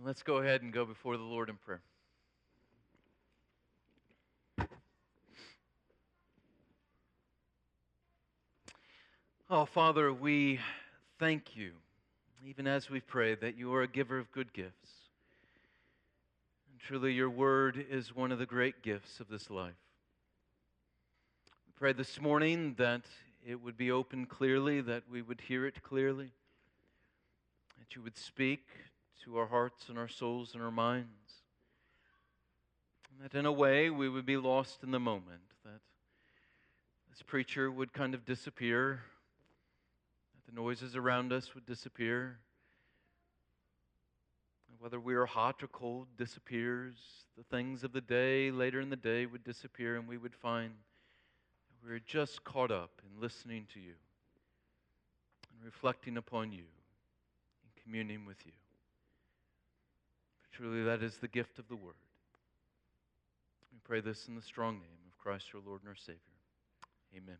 Let's go ahead and go before the Lord in prayer. Oh, Father, we thank you, even as we pray, that you are a giver of good gifts. And truly, your word is one of the great gifts of this life. We pray this morning that it would be opened clearly, that we would hear it clearly, that you would speak to our hearts and our souls and our minds. And that in a way we would be lost in the moment, that this preacher would kind of disappear, that the noises around us would disappear. Whether we are hot or cold disappears. The things of the day, later in the day, would disappear, and we would find that we were just caught up in listening to you and reflecting upon you and communing with you. For truly, that is the gift of the Word. We pray this in the strong name of Christ our Lord and our Savior. Amen.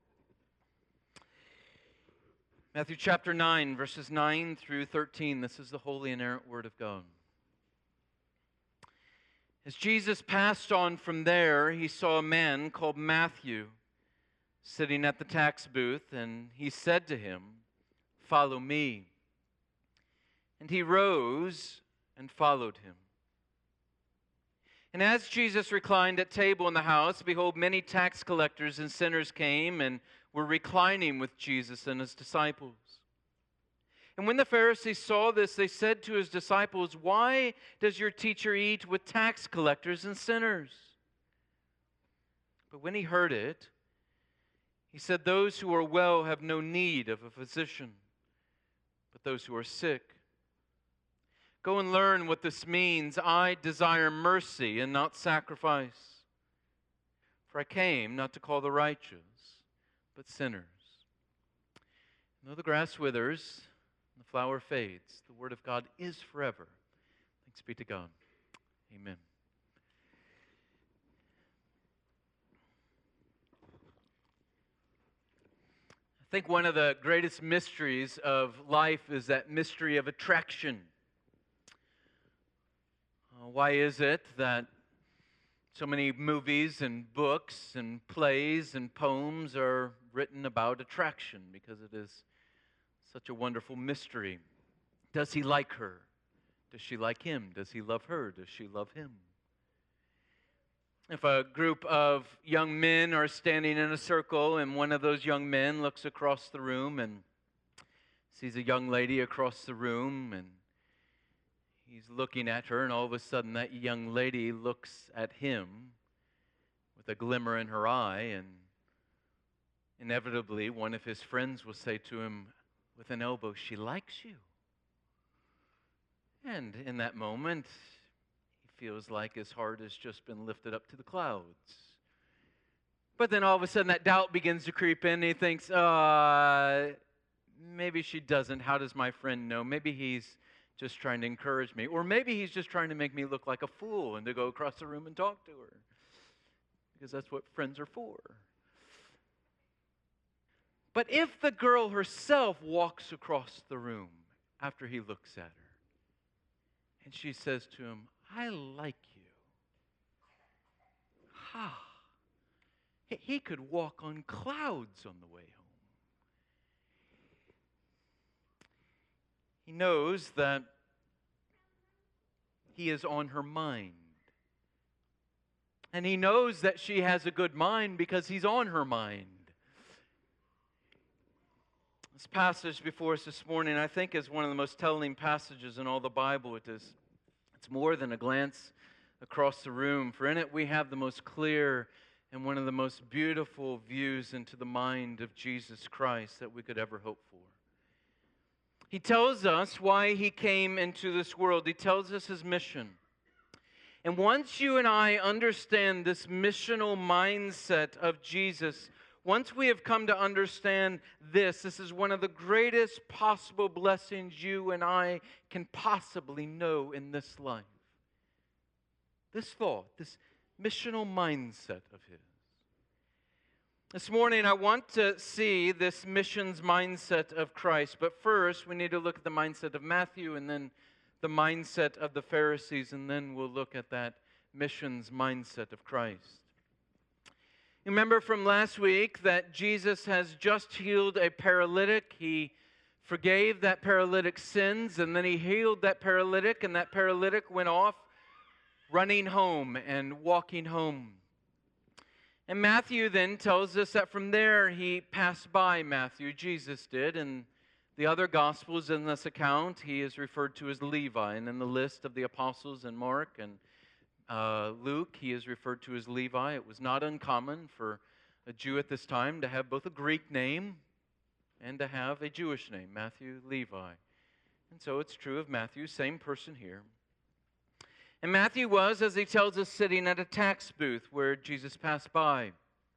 Matthew chapter 9, verses 9 through 13. This is the holy inerrant Word of God. As Jesus passed on from there, he saw a man called Matthew sitting at the tax booth, and he said to him, "Follow me." And he rose and followed him. And as Jesus reclined at table in the house, behold, many tax collectors and sinners came and were reclining with Jesus and his disciples. And when the Pharisees saw this, they said to his disciples, "Why does your teacher eat with tax collectors and sinners?" But when he heard it, he said, "Those who are well have no need of a physician, but those who are sick. Go and learn what this means. I desire mercy and not sacrifice. For I came not to call the righteous, but sinners." And though the grass withers and the flower fades, the word of God is forever. Thanks be to God. Amen. I think one of the greatest mysteries of life is that mystery of attraction. Why is it that so many movies and books and plays and poems are written about attraction? Because it is such a wonderful mystery. Does he like her? Does she like him? Does he love her? Does she love him? If a group of young men are standing in a circle and one of those young men looks across the room and sees a young lady across the room, and he's looking at her, and all of a sudden that young lady looks at him with a glimmer in her eye, and inevitably one of his friends will say to him with an elbow, "She likes you." And in that moment, he feels like his heart has just been lifted up to the clouds. But then all of a sudden that doubt begins to creep in, and he thinks, maybe she doesn't. How does my friend know? Maybe he's just trying to encourage me. Or maybe he's just trying to make me look like a fool and to go across the room and talk to her. Because that's what friends are for. But if the girl herself walks across the room after he looks at her, and she says to him, "I like you." He could walk on clouds on the way home. He knows that he is on her mind. And he knows that she has a good mind because he's on her mind. This passage before us this morning, I think, is one of the most telling passages in all the Bible. It's more than a glance across the room, for in it we have the most clear and one of the most beautiful views into the mind of Jesus Christ that we could ever hope for. He tells us why he came into this world. He tells us his mission. And once you and I understand this missional mindset of Jesus, once we have come to understand this is one of the greatest possible blessings you and I can possibly know in this life. This thought, this missional mindset of his. This morning, I want to see this missions mindset of Christ. But first, we need to look at the mindset of Matthew and then the mindset of the Pharisees, and then we'll look at that missions mindset of Christ. Remember from last week that Jesus has just healed a paralytic. He forgave that paralytic's sins, and then he healed that paralytic, and that paralytic went off running home and walking home. And Matthew then tells us that from there he passed by. Jesus did. In the other Gospels in this account, he is referred to as Levi. And in the list of the apostles in Mark and Luke, he is referred to as Levi. It was not uncommon for a Jew at this time to have both a Greek name and to have a Jewish name, Matthew, Levi. And so it's true of Matthew, same person here. And Matthew was, as he tells us, sitting at a tax booth where Jesus passed by.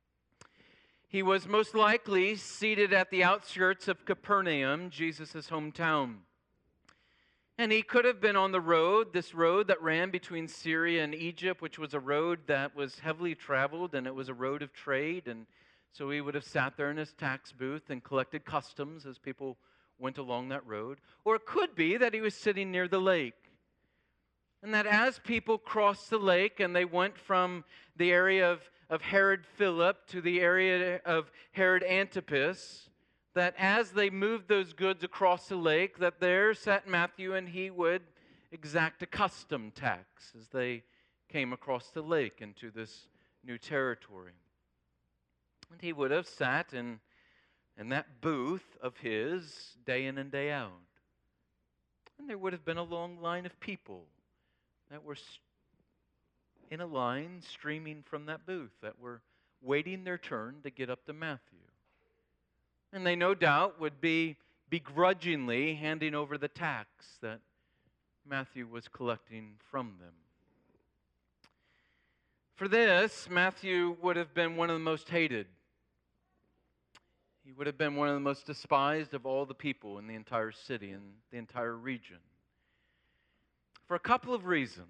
He was most likely seated at the outskirts of Capernaum, Jesus' hometown. And he could have been on the road, this road that ran between Syria and Egypt, which was a road that was heavily traveled, and it was a road of trade. And so he would have sat there in his tax booth and collected customs as people went along that road. Or it could be that he was sitting near the lake. And that as people crossed the lake and they went from the area of Herod Philip to the area of Herod Antipas, that as they moved those goods across the lake, that there sat Matthew and he would exact a custom tax as they came across the lake into this new territory. And he would have sat in that booth of his day in and day out. And there would have been a long line of people that were in a line streaming from that booth, that were waiting their turn to get up to Matthew. And they no doubt would be begrudgingly handing over the tax that Matthew was collecting from them. For this, Matthew would have been one of the most hated. He would have been one of the most despised of all the people in the entire city and the entire region. For a couple of reasons.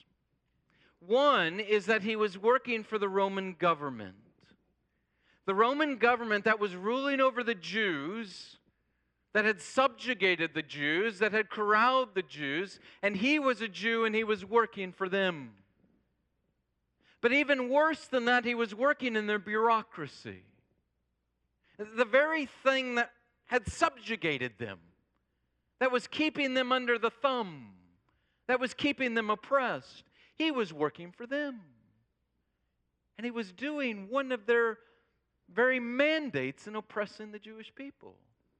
One is that he was working for the Roman government. The Roman government that was ruling over the Jews, that had subjugated the Jews, that had corralled the Jews, and he was a Jew and he was working for them. But even worse than that, he was working in their bureaucracy. The very thing that had subjugated them, that was keeping them under the thumb, that was keeping them oppressed, he was working for them. And he was doing one of their very mandates in oppressing the Jewish people.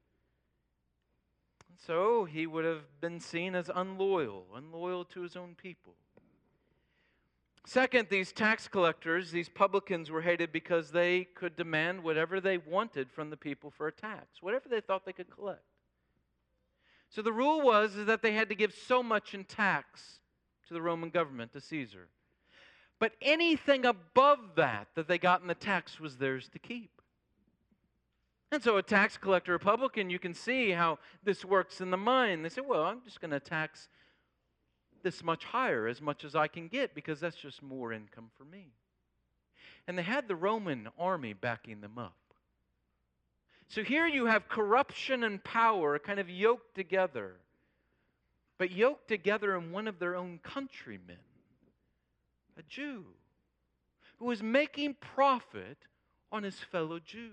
And so he would have been seen as unloyal to his own people. Second, these tax collectors, these publicans, were hated because they could demand whatever they wanted from the people for a tax, whatever they thought they could collect. So the rule was that they had to give so much in tax to the Roman government, to Caesar. But anything above that they got in the tax was theirs to keep. And so a tax collector, a publican, you can see how this works in the mind. They say, well, I'm just going to tax this much higher, as much as I can get, because that's just more income for me. And they had the Roman army backing them up. So here you have corruption and power kind of yoked together, but yoked together in one of their own countrymen, a Jew, who was making profit on his fellow Jews.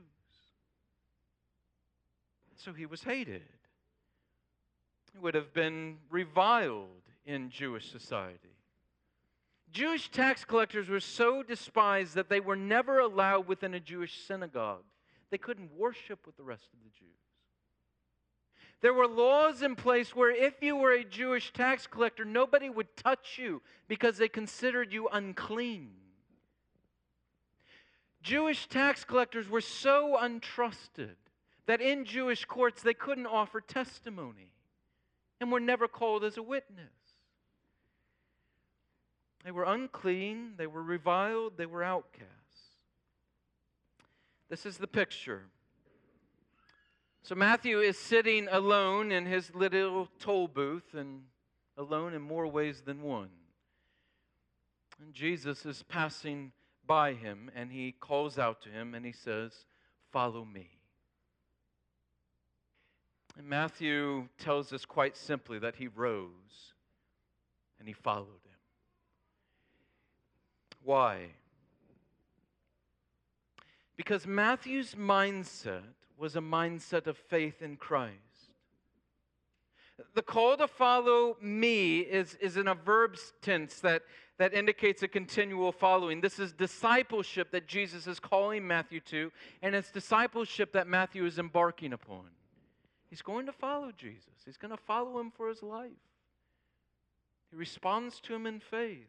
So he was hated. He would have been reviled in Jewish society. Jewish tax collectors were so despised that they were never allowed within a Jewish synagogue. They couldn't worship with the rest of the Jews. There were laws in place where if you were a Jewish tax collector, nobody would touch you because they considered you unclean. Jewish tax collectors were so untrusted that in Jewish courts they couldn't offer testimony and were never called as a witness. They were unclean, they were reviled, they were outcasts. This is the picture. So Matthew is sitting alone in his little toll booth, and alone in more ways than one. And Jesus is passing by him, and he calls out to him, and he says, "Follow me." And Matthew tells us quite simply that he rose. and he followed him. Why? Because Matthew's mindset was a mindset of faith in Christ. The call to follow me is in a verb tense that indicates a continual following. This is discipleship that Jesus is calling Matthew to, and it's discipleship that Matthew is embarking upon. He's going to follow Jesus. He's going to follow him for his life. He responds to him in faith.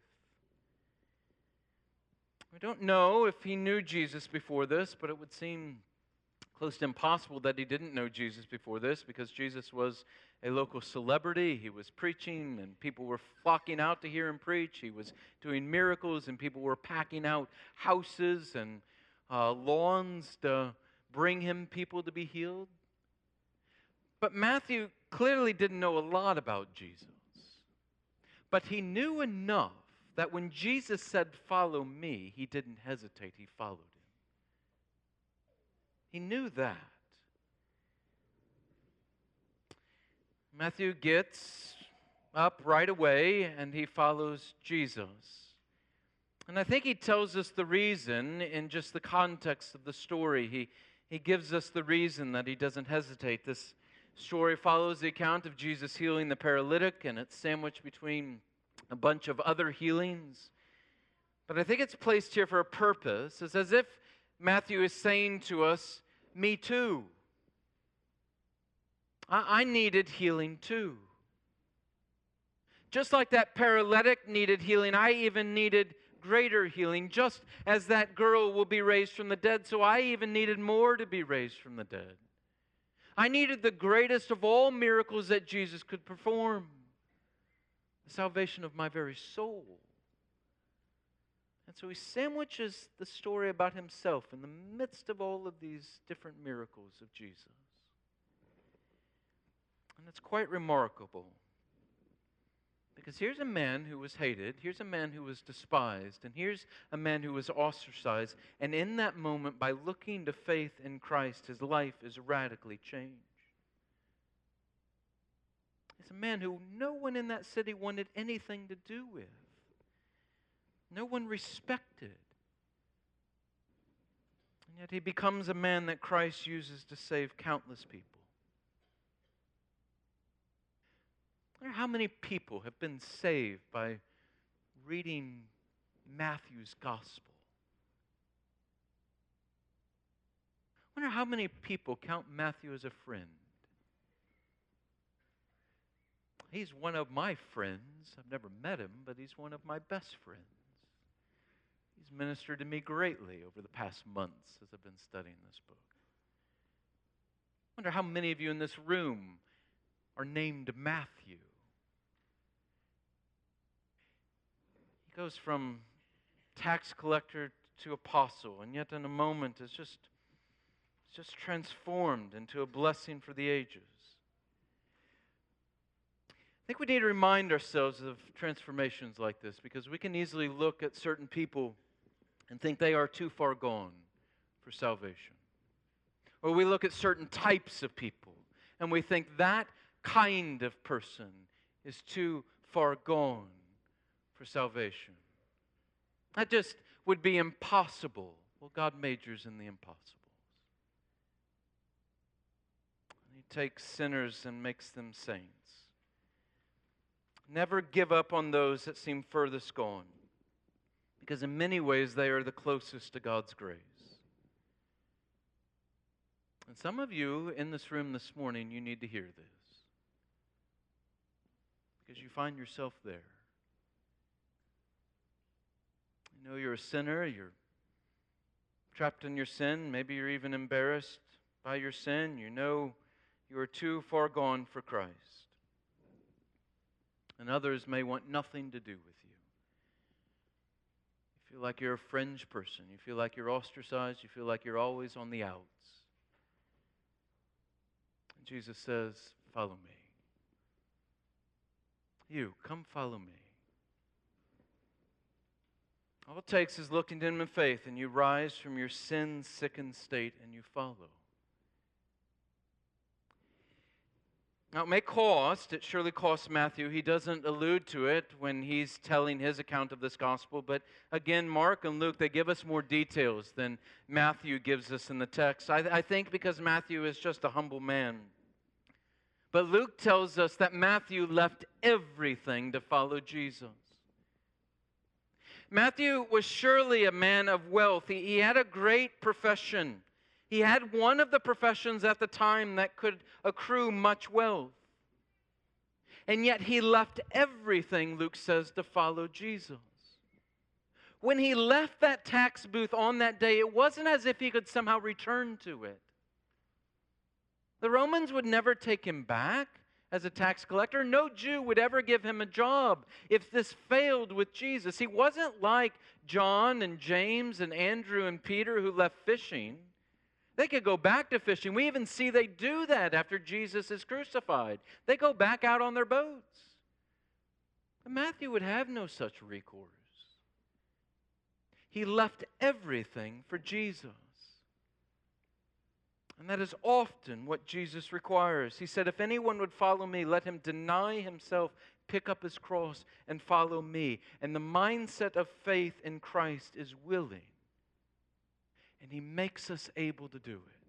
We don't know if he knew Jesus before this, but it would seem close to impossible that he didn't know Jesus before this, because Jesus was a local celebrity. He was preaching and people were flocking out to hear him preach. He was doing miracles and people were packing out houses and lawns to bring him people to be healed. But Matthew clearly didn't know a lot about Jesus. But he knew enough that when Jesus said, "Follow me," he didn't hesitate. He followed him. He knew that. Matthew gets up right away and he follows Jesus. And I think he tells us the reason in just the context of the story. He gives us the reason that he doesn't hesitate. This story follows the account of Jesus healing the paralytic, and it's sandwiched between a bunch of other healings. But I think it's placed here for a purpose. It's as if Matthew is saying to us, me too. I needed healing too. Just like that paralytic needed healing, I even needed greater healing. Just as that girl will be raised from the dead, so I even needed more to be raised from the dead. I needed the greatest of all miracles that Jesus could perform, the salvation of my very soul. And so he sandwiches the story about himself in the midst of all of these different miracles of Jesus. And it's quite remarkable. Because here's a man who was hated, here's a man who was despised, and here's a man who was ostracized. And in that moment, by looking to faith in Christ, his life is radically changed. He's a man who no one in that city wanted anything to do with. No one respected. And yet he becomes a man that Christ uses to save countless people. I wonder how many people have been saved by reading Matthew's gospel. I wonder how many people count Matthew as a friend. He's one of my friends. I've never met him, but he's one of my best friends. He's ministered to me greatly over the past months as I've been studying this book. I wonder how many of you in this room are named Matthew. He goes from tax collector to apostle, and yet in a moment it's just transformed into a blessing for the ages. I think we need to remind ourselves of transformations like this, because we can easily look at certain people and think they are too far gone for salvation. Or we look at certain types of people and we think that kind of person is too far gone for salvation. That just would be impossible. Well, God majors in the impossibles. He takes sinners and makes them saints. Never give up on those that seem furthest gone, because in many ways they are the closest to God's grace. And some of you in this room this morning, you need to hear this, because you find yourself there. You know you're a sinner, you're trapped in your sin, maybe you're even embarrassed by your sin. You know you are too far gone for Christ. And others may want nothing to do with you. You feel like you're a fringe person. You feel like you're ostracized. You feel like you're always on the outs. And Jesus says, follow me. You, come follow me. All it takes is looking to Him in faith, and you rise from your sin-sickened state and you follow. Now, it may cost, it surely costs Matthew. He doesn't allude to it when he's telling his account of this gospel. But again, Mark and Luke, they give us more details than Matthew gives us in the text. I think because Matthew is just a humble man. But Luke tells us that Matthew left everything to follow Jesus. Matthew was surely a man of wealth. He had a great profession. He had one of the professions at the time that could accrue much wealth. And yet he left everything, Luke says, to follow Jesus. When he left that tax booth on that day, it wasn't as if he could somehow return to it. The Romans would never take him back as a tax collector. No Jew would ever give him a job if this failed with Jesus. He wasn't like John and James and Andrew and Peter who left fishing. They could go back to fishing. We even see they do that after Jesus is crucified. They go back out on their boats. But Matthew would have no such recourse. He left everything for Jesus. And that is often what Jesus requires. He said, if anyone would follow me, let him deny himself, pick up his cross, and follow me. And the mindset of faith in Christ is willing. And he makes us able to do it.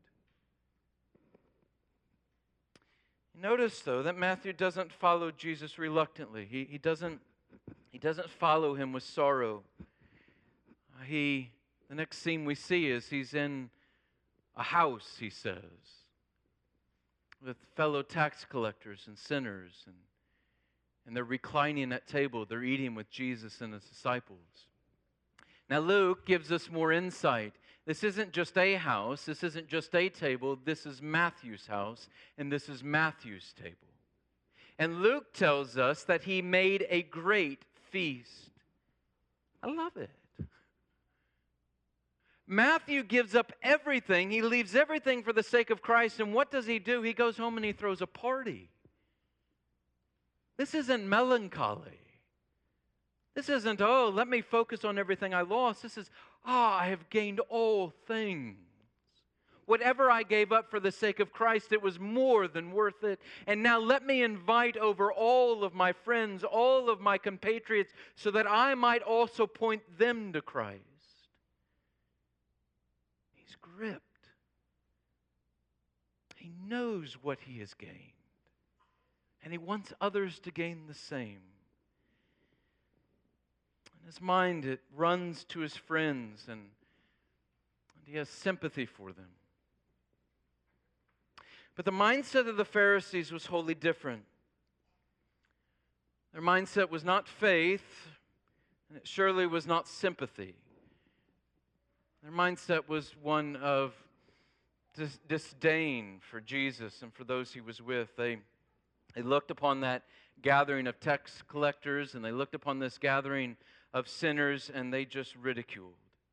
Notice, though, that Matthew doesn't follow Jesus reluctantly. He doesn't follow him with sorrow. The next scene we see is he's in a house, he says, with fellow tax collectors and sinners, and they're reclining at table. They're eating with Jesus and his disciples. Now, Luke gives us more insight. This isn't just a house. This isn't just a table. This is Matthew's house, and this is Matthew's table. And Luke tells us that he made a great feast. I love it. Matthew gives up everything. He leaves everything for the sake of Christ. And what does he do? He goes home and he throws a party. This isn't melancholy. This isn't, oh, let me focus on everything I lost. This is, I have gained all things. Whatever I gave up for the sake of Christ, it was more than worth it. And now let me invite over all of my friends, all of my compatriots, so that I might also point them to Christ. He's gripped. He knows what he has gained. And he wants others to gain the same. In his mind, it runs to his friends, and he has sympathy for them. But the mindset of the Pharisees was wholly different. Their mindset was not faith, and it surely was not sympathy. Their mindset was one of disdain for Jesus and for those he was with. They looked upon that gathering of tax collectors, and they looked upon this gathering of sinners, and they just ridiculed.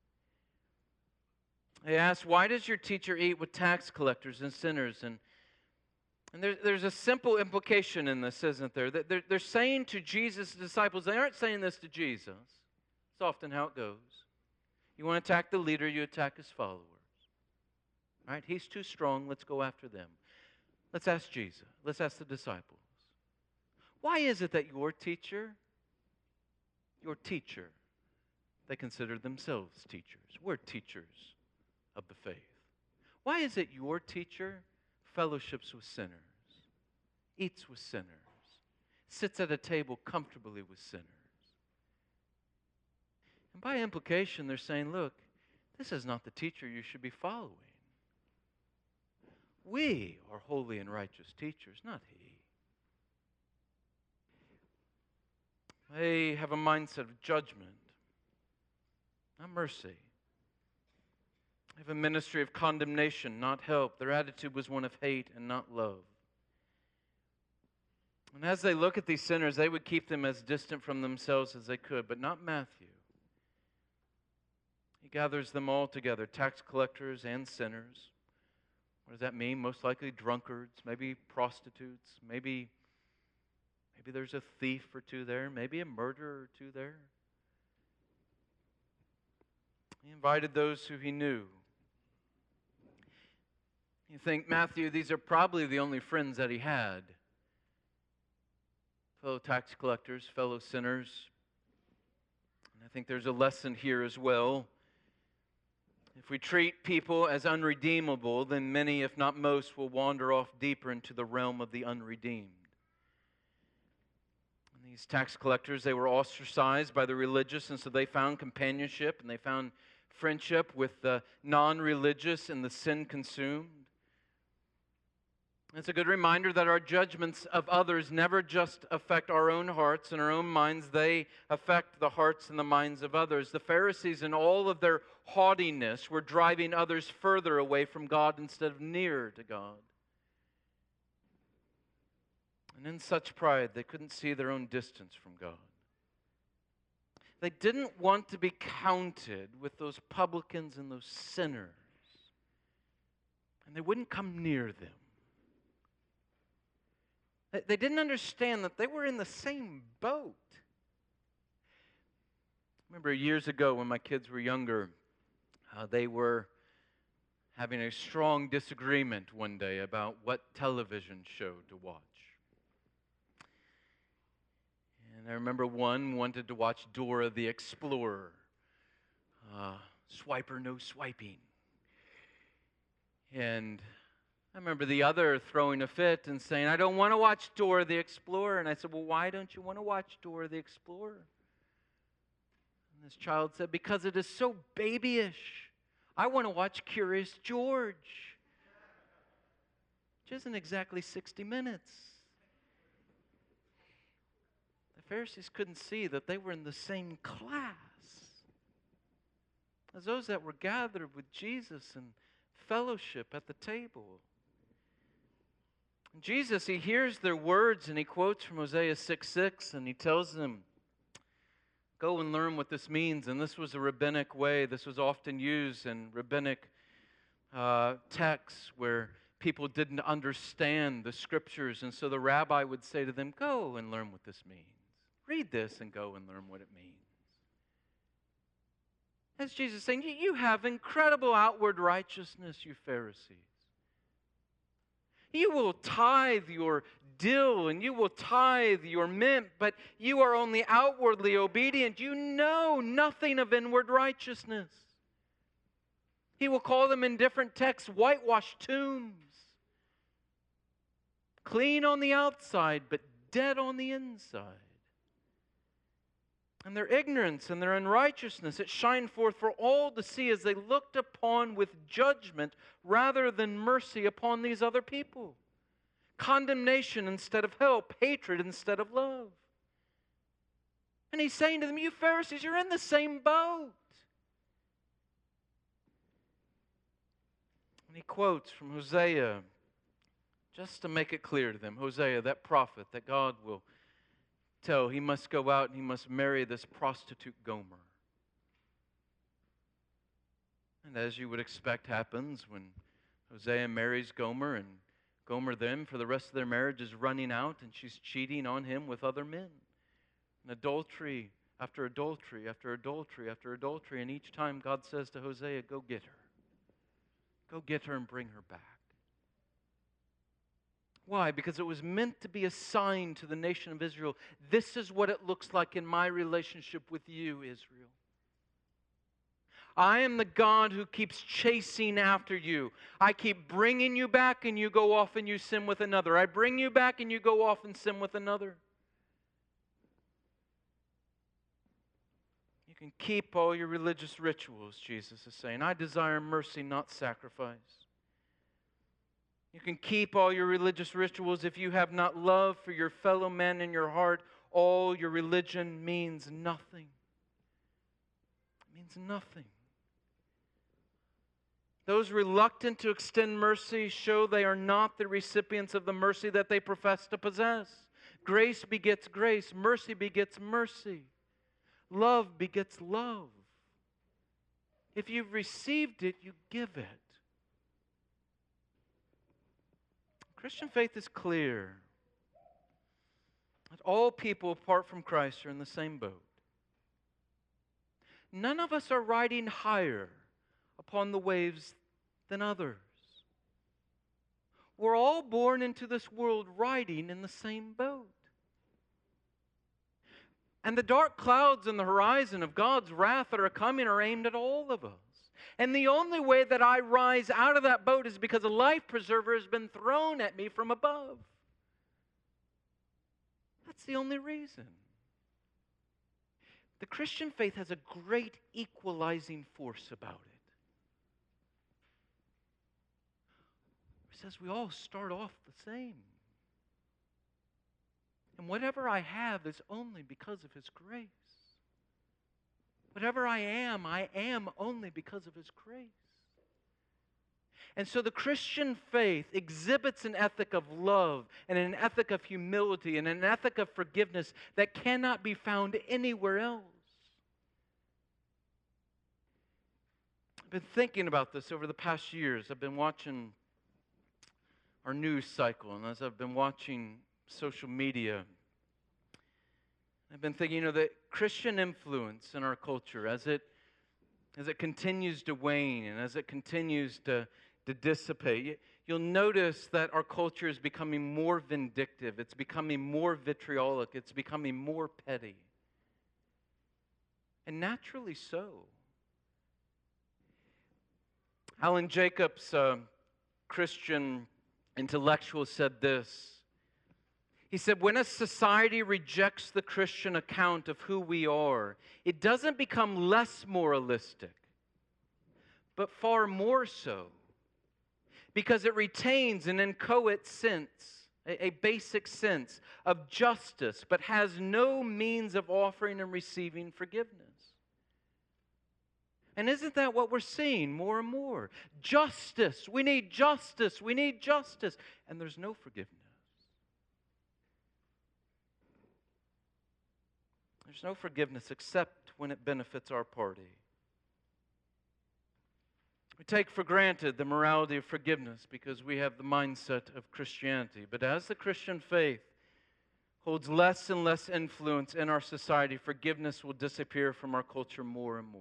They asked, why does your teacher eat with tax collectors and sinners? And there's a simple implication in this, isn't there? That they're saying to Jesus' disciples, they aren't saying this to Jesus. It's often how it goes. You want to attack the leader, you attack his followers. All right, he's too strong, let's go after them. Let's ask Jesus. Let's ask the disciples. Why is it that your teacher, they consider themselves teachers? We're teachers of the faith. Why is it your teacher fellowships with sinners, eats with sinners, sits at a table comfortably with sinners? And by implication, they're saying, look, this is not the teacher you should be following. We are holy and righteous teachers, not he. They have a mindset of judgment, not mercy. They have a ministry of condemnation, not help. Their attitude was one of hate and not love. And as they look at these sinners, they would keep them as distant from themselves as they could, but not Matthew. He gathers them all together, tax collectors and sinners. What does that mean? Most likely drunkards, maybe prostitutes, maybe there's a thief or two there, maybe a murderer or two there. He invited those who he knew. You think, Matthew, these are probably the only friends that he had. fellow tax collectors, fellow sinners. And I think there's a lesson here as well. If we treat people as unredeemable, then many, if not most, will wander off deeper into the realm of the unredeemed. And these tax collectors, they were ostracized by the religious, and so they found companionship and they found friendship with the non-religious and the sin-consumed. It's a good reminder that our judgments of others never just affect our own hearts and our own minds. They affect the hearts and the minds of others. The Pharisees, in all of their haughtiness, were driving others further away from God instead of nearer to God. And in such pride, they couldn't see their own distance from God. They didn't want to be counted with those publicans and those sinners. And they wouldn't come near them. They didn't understand that they were in the same boat. I remember years ago when my kids were younger, they were having a strong disagreement one day about what television show to watch. And I remember one wanted to watch Dora the Explorer. Swipe or no swiping. And I remember the other throwing a fit and saying, I don't want to watch Dora the Explorer. And I said, well, why don't you want to watch Dora the Explorer? And this child said, because it is so babyish. I want to watch Curious George. Which isn't exactly 60 minutes. The Pharisees couldn't see that they were in the same class as those that were gathered with Jesus and fellowship at the table. Jesus, he hears their words and he quotes from Hosea 6:6 and he tells them, go and learn what this means. And this was a rabbinic way. This was often used in rabbinic texts where people didn't understand the scriptures. And so the rabbi would say to them, go and learn what this means. Read this and go and learn what it means. As Jesus is saying, you have incredible outward righteousness, you Pharisees. You will tithe your dill and you will tithe your mint, but you are only outwardly obedient. You know nothing of inward righteousness. He will call them in different texts whitewashed tombs. Clean on the outside, but dead on the inside. And their ignorance and their unrighteousness, it shined forth for all to see as they looked upon with judgment rather than mercy upon these other people. Condemnation instead of help, hatred instead of love. And he's saying to them, you Pharisees, you're in the same boat. And he quotes from Hosea, just to make it clear to them, Hosea, that prophet that God will tell he must go out and he must marry this prostitute Gomer. And as you would expect happens when Hosea marries Gomer, and Gomer then for the rest of their marriage is running out and she's cheating on him with other men. And adultery after adultery after adultery after adultery, and each time God says to Hosea, go get her. Go get her and bring her back. Why? Because it was meant to be a sign to the nation of Israel. This is what it looks like in my relationship with you, Israel. I am the God who keeps chasing after you. I keep bringing you back and you go off and you sin with another. I bring you back and you go off and sin with another. You can keep all your religious rituals, Jesus is saying. I desire mercy, not sacrifice. You can keep all your religious rituals. If you have not love for your fellow man in your heart, all your religion means nothing. It means nothing. Those reluctant to extend mercy show they are not the recipients of the mercy that they profess to possess. Grace begets grace. Mercy begets mercy. Love begets love. If you've received it, you give it. Christian faith is clear that all people apart from Christ are in the same boat. None of us are riding higher upon the waves than others. We're all born into this world riding in the same boat. And the dark clouds on the horizon of God's wrath that are coming are aimed at all of us. And the only way that I rise out of that boat is because a life preserver has been thrown at me from above. That's the only reason. The Christian faith has a great equalizing force about it. It says we all start off the same. And whatever I have is only because of His grace. Whatever I am only because of His grace. And so the Christian faith exhibits an ethic of love and an ethic of humility and an ethic of forgiveness that cannot be found anywhere else. I've been thinking about this over the past years. I've been watching our news cycle, and as I've been watching social media, I've been thinking, that Christian influence in our culture, as it continues to wane and as it continues to dissipate, you'll notice that our culture is becoming more vindictive. It's becoming more vitriolic. It's becoming more petty. And naturally so. Alan Jacobs, a Christian intellectual, said this. He said, when a society rejects the Christian account of who we are, it doesn't become less moralistic, but far more so, because it retains an inchoate sense, a basic sense of justice, but has no means of offering and receiving forgiveness. And isn't that what we're seeing more and more? Justice. We need justice. We need justice. And there's no forgiveness. There's no forgiveness except when it benefits our party. We take for granted the morality of forgiveness because we have the mindset of Christianity. But as the Christian faith holds less and less influence in our society, forgiveness will disappear from our culture more and more.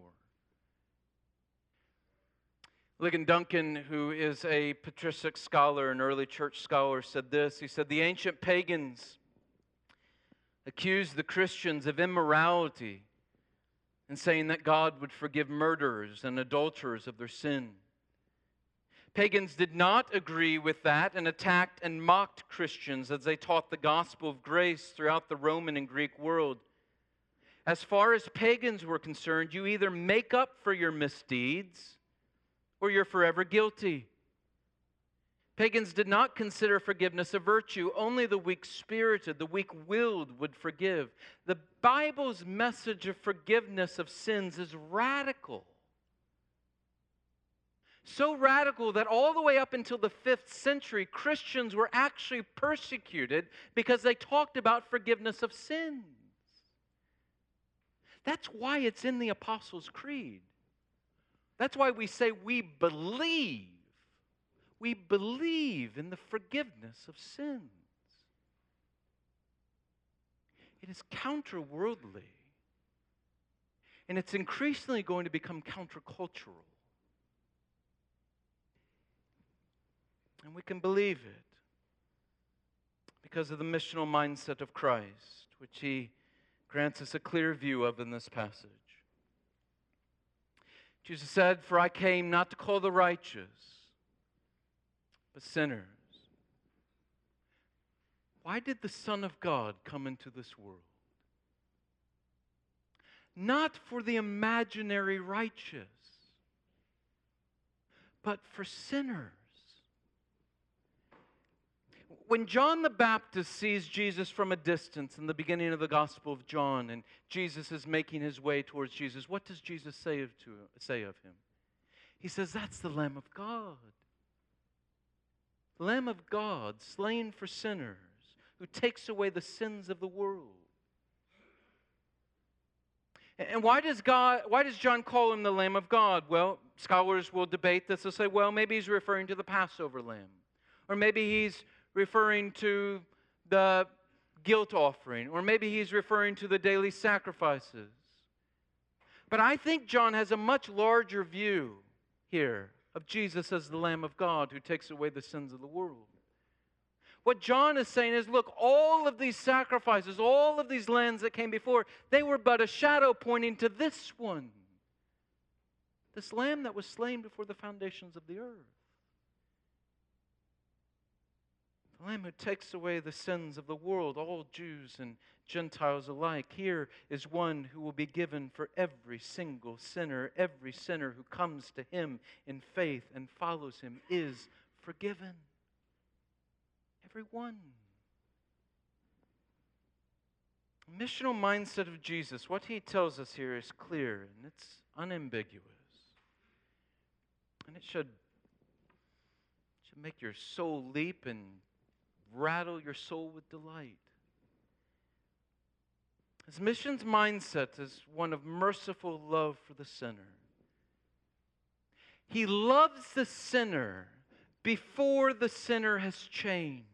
Ligon Duncan, who is a patristic scholar, an early church scholar, said this. He said, the ancient pagans accused the Christians of immorality and saying that God would forgive murderers and adulterers of their sin. Pagans did not agree with that and attacked and mocked Christians as they taught the gospel of grace throughout the Roman and Greek world. As far as pagans were concerned, you either make up for your misdeeds or you're forever guilty. Pagans did not consider forgiveness a virtue. Only the weak-spirited, the weak-willed would forgive. The Bible's message of forgiveness of sins is radical. So radical that all the way up until the 5th century, Christians were actually persecuted because they talked about forgiveness of sins. That's why it's in the Apostles' Creed. That's why we say we believe in the forgiveness of sins. It is counterworldly. And it's increasingly going to become countercultural. And we can believe it because of the missional mindset of Christ, which He grants us a clear view of in this passage. Jesus said, for I came not to call the righteous, but sinners. Why did the Son of God come into this world? Not for the imaginary righteous, but for sinners. When John the Baptist sees Jesus from a distance in the beginning of the Gospel of John, and Jesus is making his way towards Jesus, what does Jesus say of him? He says, that's the Lamb of God. The Lamb of God, slain for sinners, who takes away the sins of the world. And why does John call him the Lamb of God? Well, scholars will debate this. They'll say, well, maybe he's referring to the Passover lamb. Or maybe he's referring to the guilt offering. Or maybe he's referring to the daily sacrifices. But I think John has a much larger view here of Jesus as the Lamb of God who takes away the sins of the world. What John is saying is, look, all of these sacrifices, all of these lambs that came before, they were but a shadow pointing to this one. This lamb that was slain before the foundations of the earth. The Lamb who takes away the sins of the world, all Jews and Gentiles alike. Here is one who will be given for every single sinner. Every sinner who comes to Him in faith and follows Him is forgiven. Every one. The missional mindset of Jesus, what He tells us here is clear and it's unambiguous. And it should make your soul leap and rattle your soul with delight. His mission's mindset is one of merciful love for the sinner. He loves the sinner before the sinner has changed.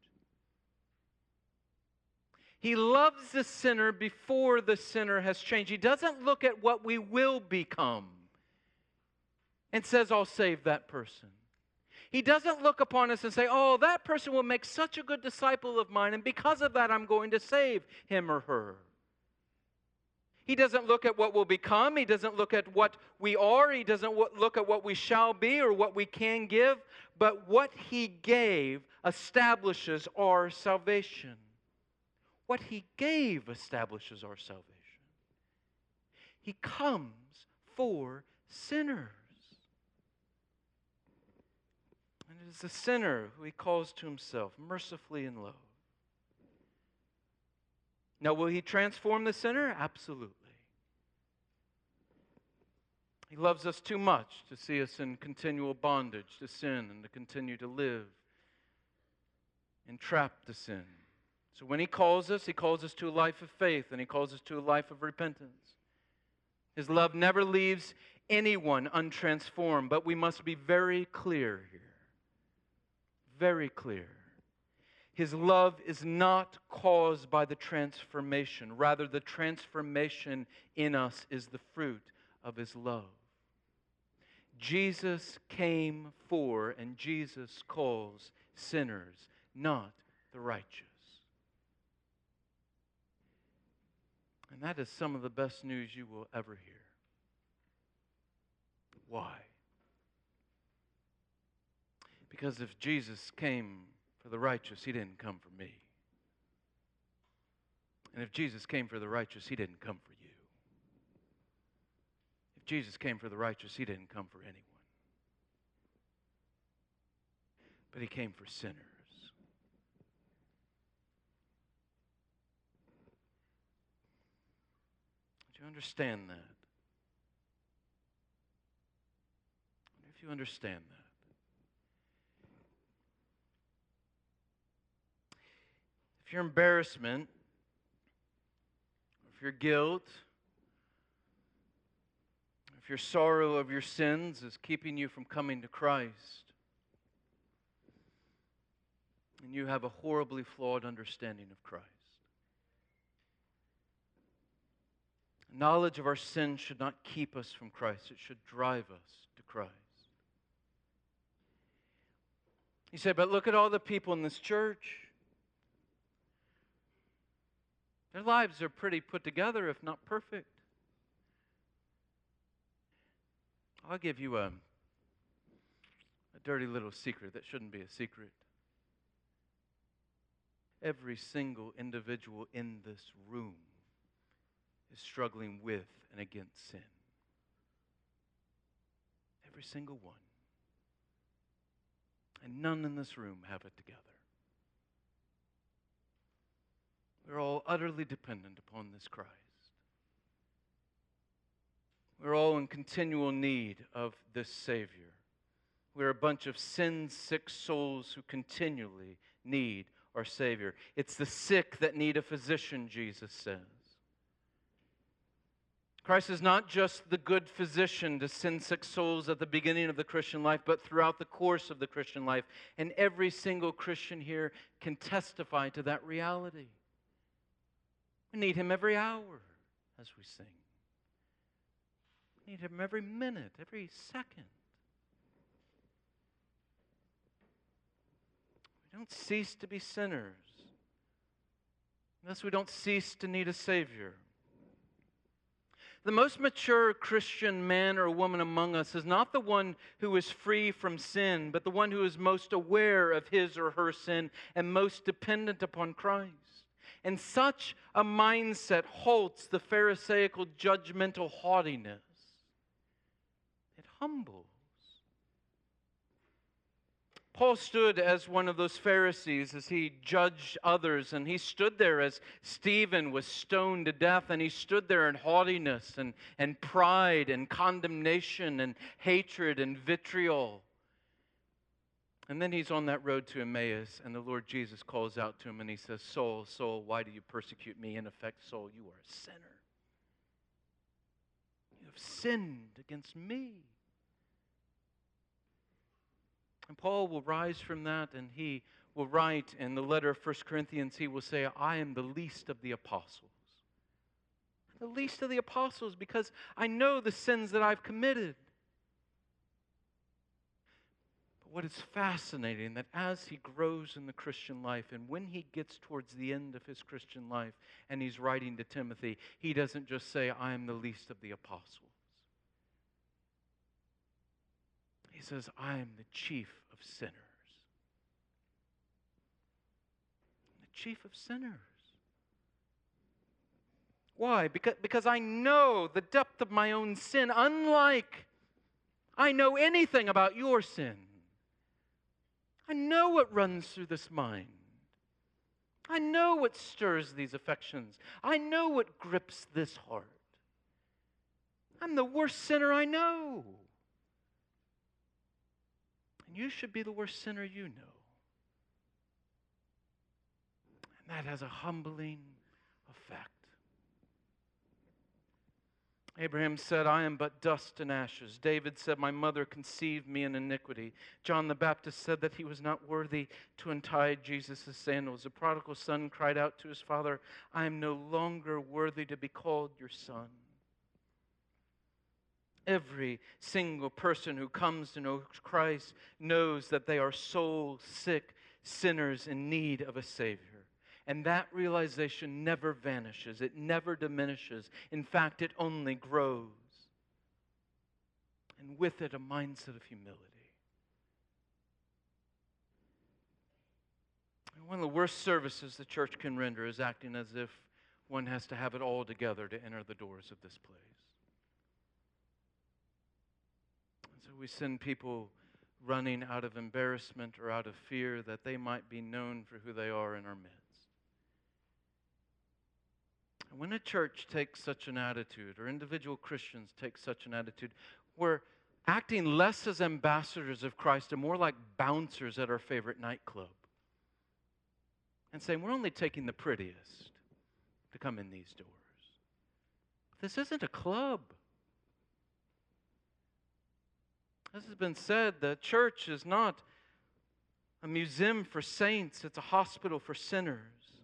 He loves the sinner before the sinner has changed. He doesn't look at what we will become and says, I'll save that person. He doesn't look upon us and say, oh, that person will make such a good disciple of mine, and because of that, I'm going to save him or her. He doesn't look at what we'll become. He doesn't look at what we are. He doesn't look at what we shall be or what we can give. But what He gave establishes our salvation. What He gave establishes our salvation. He comes for sinners. And it is the sinner who He calls to Himself mercifully in love. Now, will He transform the sinner? Absolutely. He loves us too much to see us in continual bondage to sin and to continue to live entrapped to sin. So when He calls us to a life of faith and He calls us to a life of repentance. His love never leaves anyone untransformed, but we must be very clear here. Very clear. His love is not caused by the transformation. Rather, the transformation in us is the fruit of His love. Jesus came for and Jesus calls sinners, not the righteous. And that is some of the best news you will ever hear. Why? Because if Jesus came for the righteous, He didn't come for me. And if Jesus came for the righteous, He didn't come for you. If Jesus came for the righteous, He didn't come for anyone. But He came for sinners. Do you understand that? If you understand that. If your embarrassment, if your guilt, if your sorrow of your sins is keeping you from coming to Christ, and you have a horribly flawed understanding of Christ. Knowledge of our sin should not keep us from Christ. It should drive us to Christ. You say, but look at all the people in this church. Their lives are pretty put together, if not perfect. I'll give you a dirty little secret that shouldn't be a secret. Every single individual in this room is struggling with and against sin. Every single one. And none in this room have it together. We're all utterly dependent upon this Christ. We're all in continual need of this Savior. We're a bunch of sin-sick souls who continually need our Savior. It's the sick that need a physician, Jesus says. Christ is not just the good physician to sin-sick souls at the beginning of the Christian life, but throughout the course of the Christian life. And every single Christian here can testify to that reality. We need Him every hour as we sing. We need Him every minute, every second. We We don't cease to be sinners unless we don't cease to need a Savior. The most mature Christian man or woman among us is not the one who is free from sin, but the one who is most aware of his or her sin and most dependent upon Christ. And such a mindset halts the Pharisaical judgmental haughtiness. It humbles. Paul stood as one of those Pharisees as he judged others, and he stood there as Stephen was stoned to death, and he stood there in haughtiness and pride and condemnation and hatred and vitriol. And then he's on that road to Emmaus, and the Lord Jesus calls out to him, and he says, Saul, Saul, why do you persecute me? In effect, Saul, you are a sinner. You have sinned against me. And Paul will rise from that, and he will write in the letter of 1 Corinthians, he will say, I am the least of the apostles. The least of the apostles, because I know the sins that I've committed. But what is fascinating, that as he grows in the Christian life, and when he gets towards the end of his Christian life, and he's writing to Timothy, he doesn't just say, I am the least of the apostles. He says, I am the chief of sinners. The chief of sinners. Why? Because I know the depth of my own sin, unlike I know anything about your sin. I know what runs through this mind. I know what stirs these affections. I know what grips this heart. I'm the worst sinner I know. And you should be the worst sinner you know. And that has a humbling effect. Abraham said, I am but dust and ashes. David said, my mother conceived me in iniquity. John the Baptist said that he was not worthy to untie Jesus' sandals. The prodigal son cried out to his father, I am no longer worthy to be called your son. Every single person who comes to know Christ knows that they are soul sick sinners in need of a Savior. And that realization never vanishes. It never diminishes. In fact, it only grows. And with it, a mindset of humility. And one of the worst services the church can render is acting as if one has to have it all together to enter the doors of this place. So we send people running out of embarrassment or out of fear that they might be known for who they are in our midst. And when a church takes such an attitude, or individual Christians take such an attitude, we're acting less as ambassadors of Christ and more like bouncers at our favorite nightclub. And saying, we're only taking the prettiest to come in these doors. This isn't a club. As has been said, the church is not a museum for saints, it's a hospital for sinners.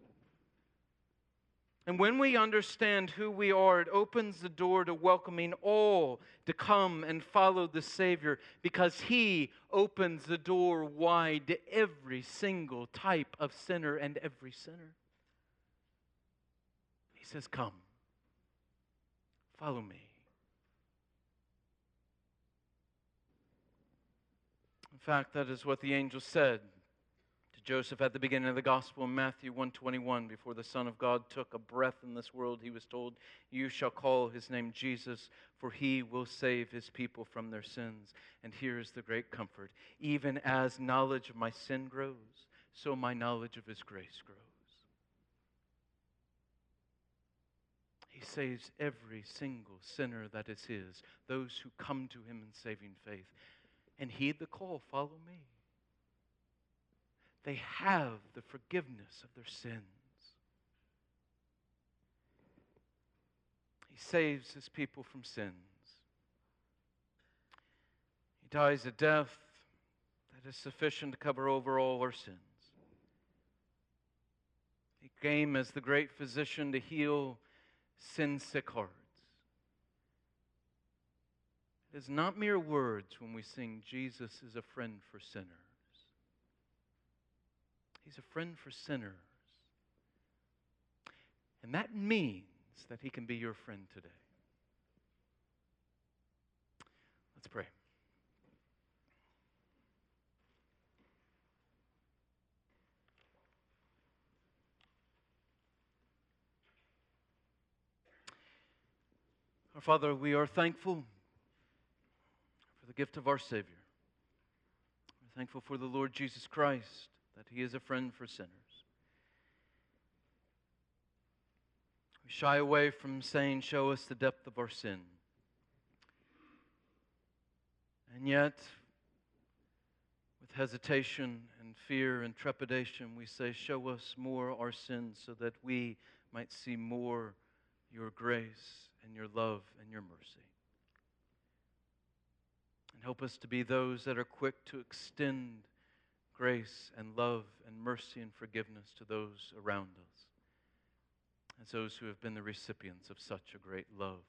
And when we understand who we are, it opens the door to welcoming all to come and follow the Savior, because He opens the door wide to every single type of sinner and every sinner. He says, come, follow me. In fact, that is what the angel said to Joseph at the beginning of the gospel in Matthew 1:21. Before the Son of God took a breath in this world, he was told, you shall call his name Jesus, for he will save his people from their sins. And here is the great comfort. Even as knowledge of my sin grows, so my knowledge of his grace grows. He saves every single sinner that is his, those who come to him in saving faith. And heed the call, follow me. They have the forgiveness of their sins. He saves his people from sins. He dies a death that is sufficient to cover over all our sins. He came as the great physician to heal sin-sick hearts. It is not mere words when we sing, Jesus is a friend for sinners. He's a friend for sinners. And that means that he can be your friend today. Let's pray. Our Father, we are thankful for the gift of our Savior. We're thankful for the Lord Jesus Christ, that he is a friend for sinners. We shy away from saying, show us the depth of our sin. And yet, with hesitation and fear and trepidation, we say, show us more our sins so that we might see more your grace and your love and your mercy. And help us to be those that are quick to extend grace and love and mercy and forgiveness to those around us, as those who have been the recipients of such a great love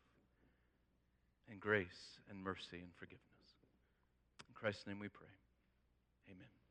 and grace and mercy and forgiveness. In Christ's name we pray. Amen.